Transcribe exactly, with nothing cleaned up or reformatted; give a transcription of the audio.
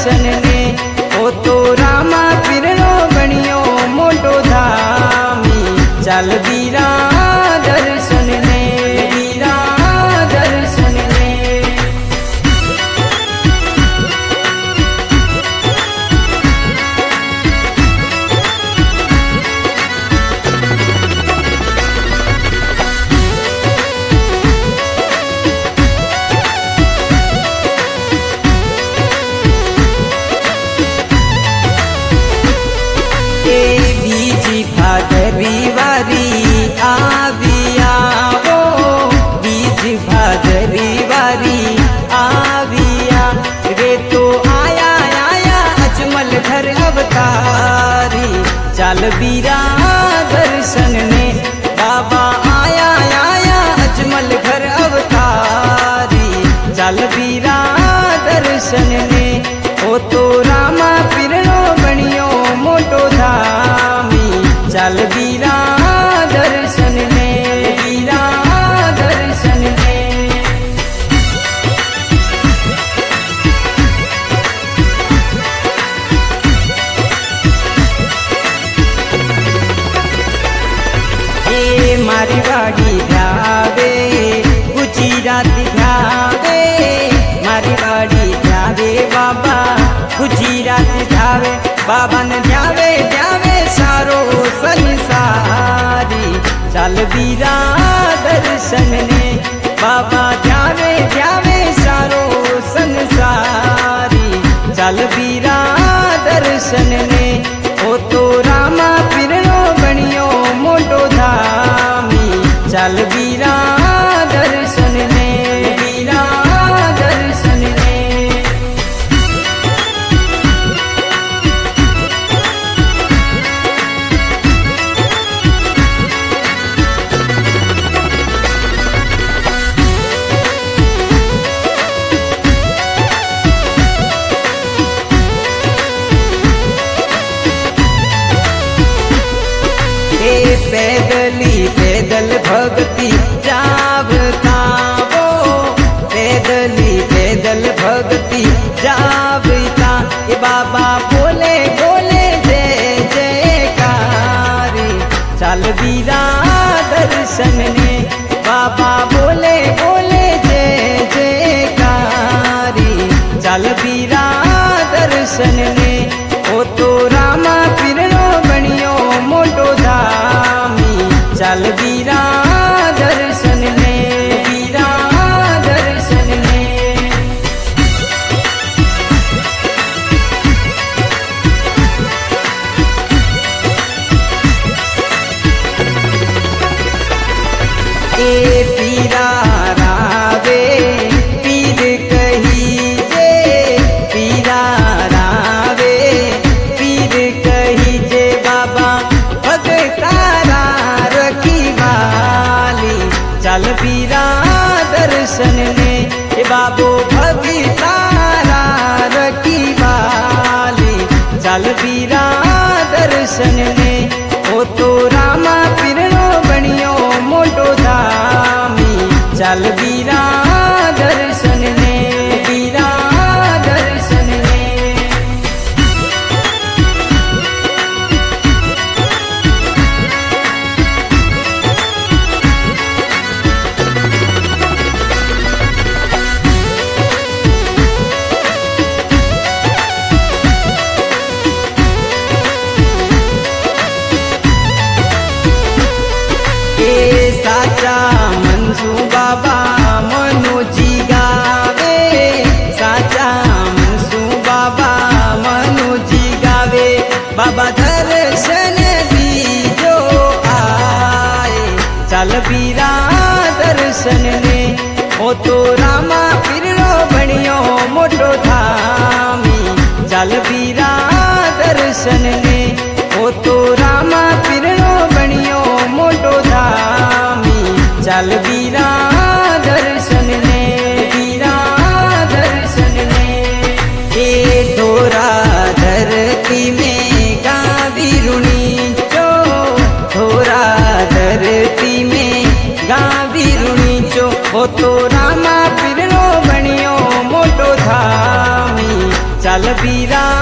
दर्शन ने ओ तो रामा पिरणो बणियो मोटो धामी। चल वीरा दर्शन ने वीरा दर्शन ने। भादरी वारी आवी आवो बीज भादरी वारी आविया रे तो आया आया अजमल घर अवतारी। चल वीरा दर्शन ने बाबा आया आया अजमल घर अवतारी। चल वीरा दर्शन ने ओ तो रामा पिरणो बणियो मोटो धामी। चल वीरा दर्शन ने वीरा दर्शन ने। ए मारी वाड़ी ध्यावे गुजराती ध्यावे मारी वाड़ी ध्यावे बाबा गुजराती ध्यावे। बाबा ने ध्यावे ध्यावे सारो संसारी। चल वीरा दर्शन ने बाबा ध्यावे ध्यावे सारो संसारी। चल वीरा दर्शन ने ओ तो रामा पिरणो बणियो मोटो धामी। चल वीरा दर्शन ने वीरा दर्शन ने। पैदली पैदल भक्ति जावता वो पैदली पैदल भक्ति जावता। ये बाबा बोले बोले जय जयकारी। चल वीरा दर्शन ने बाबा बोले बोले जय जयकारी। चल वीरा दर्शन ने ओ तो रामा पिरणो बणियो मोटो धामी। चल वीरा दर्शन ने वीरा दर्शन ने। ए पीरा रावे पीर कही जे पीरा रावे पीर कही जे बाबा भगतारा रखी वाली। चल वीरा दर्शन ने ए बाबो भगतारा रखी वाली। चल वीरा दर्शन ने ओ तो रामा पिरणो बणियो मोटो धामी। चल वीरा दर्शन ने वीरा दर्शन ने। साचा मनसू बाबा मनोजी गावे साचा मनसू बाबा मनोजी गावे। बाबा दर्शन दीजो आए। चल वीरा दर्शन ने ओ तो रामा पिरणो बणियो मोटो धामी। चल वीरा दर्शन ने ओ तो रामा पिरणो बणियो मोटो धामी। चल वीरा दर्शन ने वीरा दर्शन ने। ए धोरा धरती में गावी रुणी चो धोरा धरती में गावी रुणी चो। ओ तो रामा पिरणो बणियो मोटो धामी। चल कबीरा